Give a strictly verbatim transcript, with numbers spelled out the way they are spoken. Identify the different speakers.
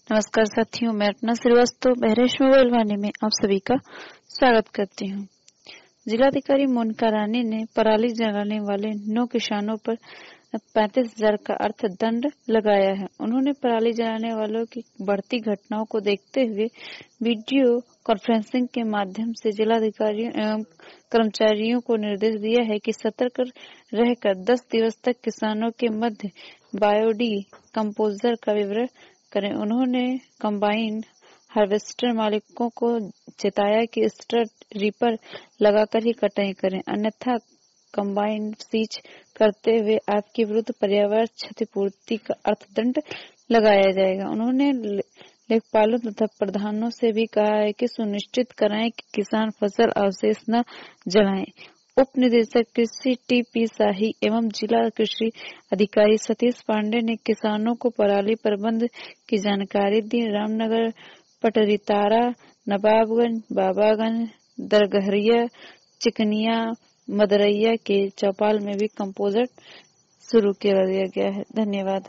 Speaker 1: नमस्कार साथियों, मैं अपना श्रीवास्तव बहरेश मोबाइल वाणी में आप सभी का स्वागत करती हूँ। जिलाधिकारी मोनिका रानी ने पराली जलाने वाले नौ किसानों पर पैंतीस हजार का अर्थदंड लगाया है। उन्होंने पराली जलाने वालों की बढ़ती घटनाओं को देखते हुए वीडियो कॉन्फ्रेंसिंग के माध्यम से जिलाधिकारियों एवं कर्मचारियों को निर्देश दिया है कि सतर्क रहकर दस दिवस तक किसानों के मध्य बायोडी कंपोजर का विवरण करें। उन्होंने कंबाइन हार्वेस्टर मालिकों को चेताया कि स्ट्रट रीपर लगाकर ही कटाई करें, अन्यथा कंबाइन सीज करते हुए आपके विरुद्ध पर्यावरण क्षतिपूर्ति का अर्थदंड लगाया जाएगा। उन्होंने लेखपालों तथा प्रधानों से भी कहा है कि सुनिश्चित कराएं कि किसान फसल अवशेष न जलाएं। उप निदेशक कृषि टी पी शाही एवं जिला कृषि अधिकारी सतीश पांडे ने किसानों को पराली प्रबंध की जानकारी दी। रामनगर, पटरीतारा, नवाबगंज, बाबागंज, दरगहरिया, चिकनिया, मदरैया के चौपाल में भी कंपोजर शुरू किया गया है। धन्यवाद।